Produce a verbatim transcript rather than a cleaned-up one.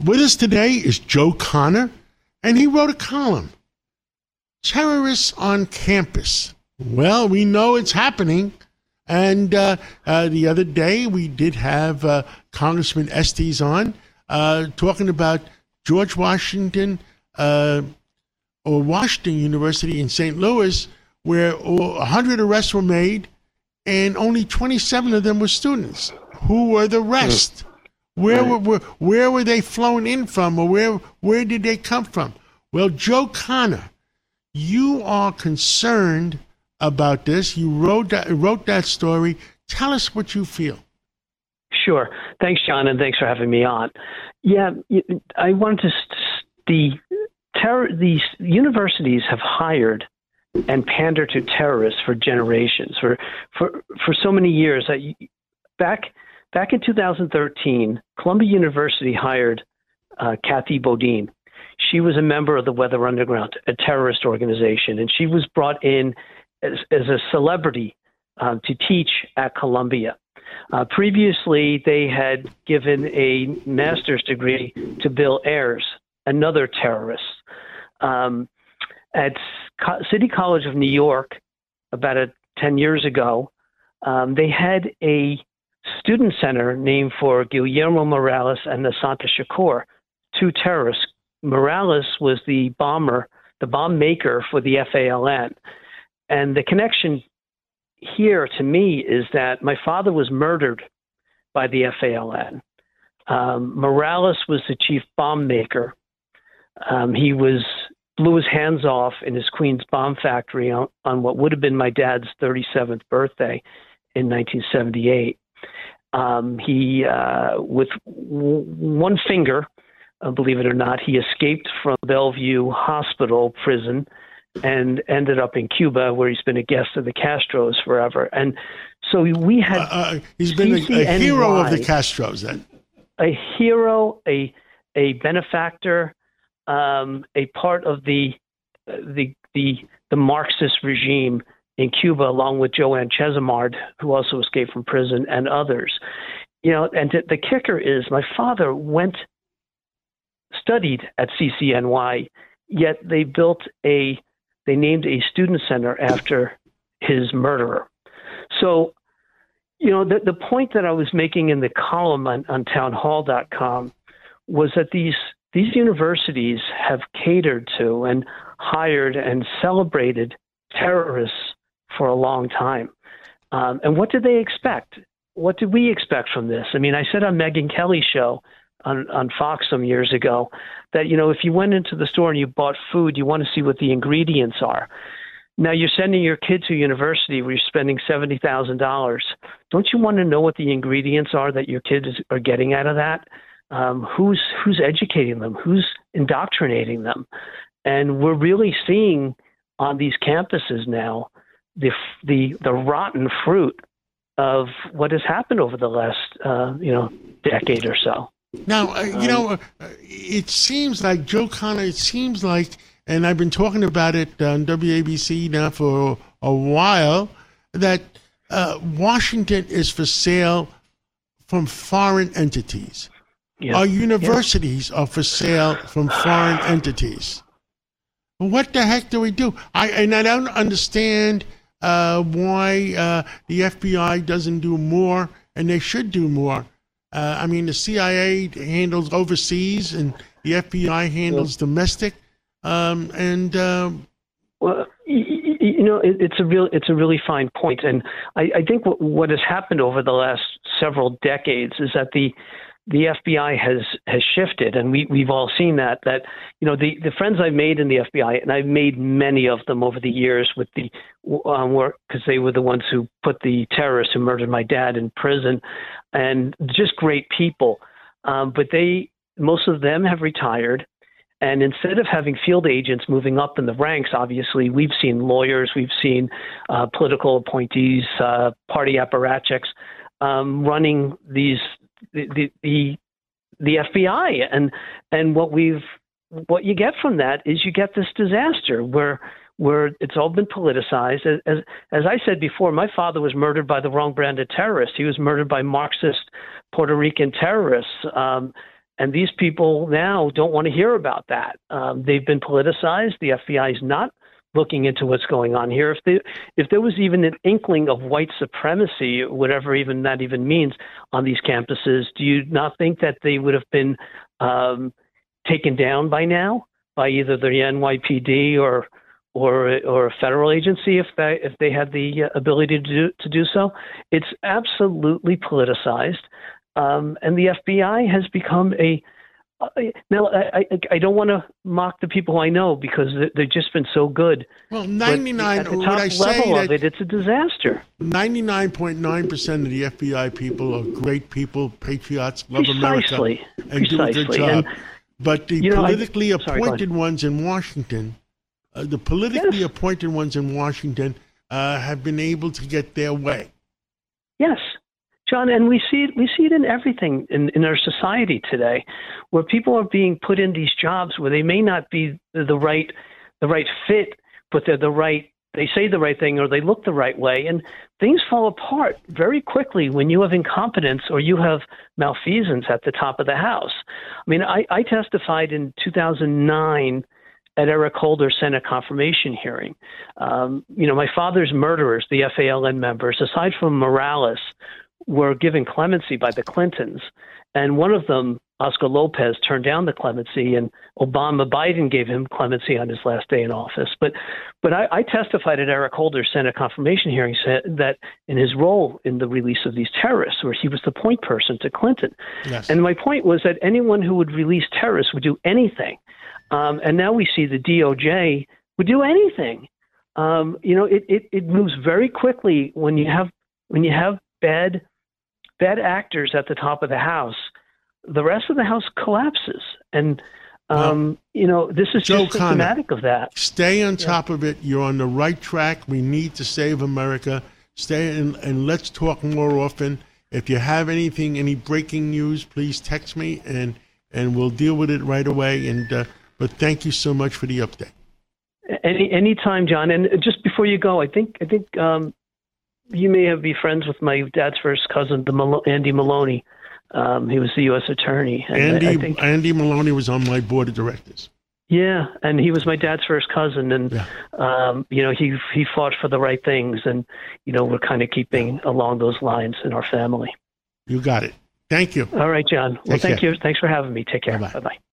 with us today is Joe Connor, and he wrote a column, Terrorists on Campus. Well, we know it's happening. And uh, uh, the other day, we did have uh, Congressman Estes on uh, talking about George Washington uh, or Washington University in Saint Louis, where one hundred arrests were made and only twenty-seven of them were students. Who were the rest? Where were, were where were they flown in from, or where where did they come from? Well, Joe Connor, you are concerned about this. You wrote that, wrote that story. Tell us what you feel. Sure. Thanks, John, and thanks for having me on. Yeah, I wanted to. The terror. These universities have hired and pandered to terrorists for generations, for for for so many years. That back back in two thousand thirteen, Columbia University hired uh, Kathy Bodine. She was a member of the Weather Underground, a terrorist organization, and she was brought in as, as a celebrity um, to teach at Columbia. Uh, previously, they had given a master's degree to Bill Ayers, another terrorist. Um, at Co- City College of New York, about a, ten years ago, um, they had a student center named for Guillermo Morales and Asanta Shakur, two terrorists. Morales was the bomber, the bomb maker for the F A L N. And the connection here to me is that my father was murdered by the F A L N. Um, Morales was the chief bomb maker. Um, he was blew his hands off in his Queens bomb factory on, on what would have been my dad's thirty-seventh birthday in nineteen seventy-eight. Um, he, uh, with w- one finger, uh, believe it or not, he escaped from Bellevue Hospital prison and ended up in Cuba, where he's been a guest of the Castros forever. And so we had uh, uh, he's been a, a hero of the Castros, then. A hero, a a benefactor, um, a part of the the the the Marxist regime in Cuba, along with Joanne Chesimard, who also escaped from prison, and others. You know, and th- the kicker is my father went studied at C C N Y, yet they built a They named a student center after his murderer. So, you know, the, the point that I was making in the column on, on townhall dot com was that these these universities have catered to and hired and celebrated terrorists for a long time. Um, and what did they expect? What did we expect from this? I mean, I said on Megyn Kelly's show on, on Fox some years ago that, you know, if you went into the store and you bought food, you want to see what the ingredients are. Now you're sending your kid to university where you're spending seventy thousand dollars. Don't you want to know what the ingredients are that your kids are getting out of that? Um, who's who's educating them? Who's indoctrinating them? And we're really seeing on these campuses now the the the rotten fruit of what has happened over the last uh, you know decade or so. Now, uh, you know, uh, it seems like, Joe Connor, it seems like, and I've been talking about it on W A B C now for a while, that uh, Washington is for sale from foreign entities. Yeah. Our universities yeah. are for sale from foreign entities. What the heck do we do? I And I don't understand uh, why uh, the F B I doesn't do more, and they should do more. Uh, I mean, the C I A handles overseas, and the F B I handles yeah. domestic. Um, and um, well, you, you know, it, it's a real, it's a really fine point, and I, I think what, what has happened over the last several decades is that the the F B I has has shifted, and we we've all seen that. That you know, the, the friends I've made in the F B I, and I've made many of them over the years with the um, work because they were the ones who put the terrorists who murdered my dad in prison, and just great people. Um, but they, most of them have retired, and instead of having field agents moving up in the ranks, obviously we've seen lawyers, we've seen uh, political appointees, uh, party apparatchiks um, running these. The, the the F B I and and what we've what you get from that is you get this disaster where where it's all been politicized. As as, as I said before, my father was murdered by the wrong brand of terrorists. He was murdered by Marxist Puerto Rican terrorists. Um, And these people now don't want to hear about that. Um, they've been politicized. The F B I is not looking into what's going on here. If they, if there was even an inkling of white supremacy, whatever even that even means, on these campuses, do you not think that they would have been um, taken down by now by either the N Y P D or or or a federal agency if they if they had the ability to do to do so? It's absolutely politicized, um, and the F B I has become a Uh, now, I, I, I don't want to mock the people I know because they've just been so good. Well, ninety-nine, but at the would top I say level that of it, it's a disaster. ninety-nine point nine percent of the F B I people are great people, patriots, love Precisely. America, and Precisely. do a good job. And, but the you know, politically I, sorry, appointed ones in Washington, uh, the politically yes. appointed ones in Washington uh, have been able to get their way. Yes. John, and we see it. We see it in everything in, in our society today, where people are being put in these jobs where they may not be the right, the right fit, but they're the right. They say the right thing or they look the right way, and things fall apart very quickly when you have incompetence or you have malfeasance at the top of the house. I mean, I, I testified in two thousand nine at Eric Holder's Senate confirmation hearing. Um, you know, my father's murderers, the F A L N members, aside from Morales, were given clemency by the Clintons. And one of them, Oscar Lopez, turned down the clemency, and Obama Biden gave him clemency on his last day in office. But but I, I testified at Eric Holder's Senate confirmation hearing that in his role in the release of these terrorists, where he was the point person to Clinton. Yes. And my point was that anyone who would release terrorists would do anything. Um, and now we see the D O J would do anything. Um, you know, it, it, it moves very quickly when you have when you have bad bad actors at the top of the house. The rest of the house collapses, and um, well, you know this is Joe just symptomatic Connor, of that. Stay on yeah. top of it. You're on the right track. We need to save America. Stay in, and let's talk more often. If you have anything, any breaking news, please text me, and and we'll deal with it right away. And uh, but thank you so much for the update. Any anytime, John. And just before you go, I think I think. Um, You may have be friends with my dad's first cousin, the Mal- Andy Maloney. Um, he was the U S attorney. And Andy I, I think, Andy Maloney was on my board of directors. Yeah, and he was my dad's first cousin, and yeah. um, you know he he fought for the right things, and you know we're kind of keeping along those lines in our family. You got it. Thank you. All right, John. Well, Take thank care. you. Thanks for having me. Take care. Bye-bye. Bye bye.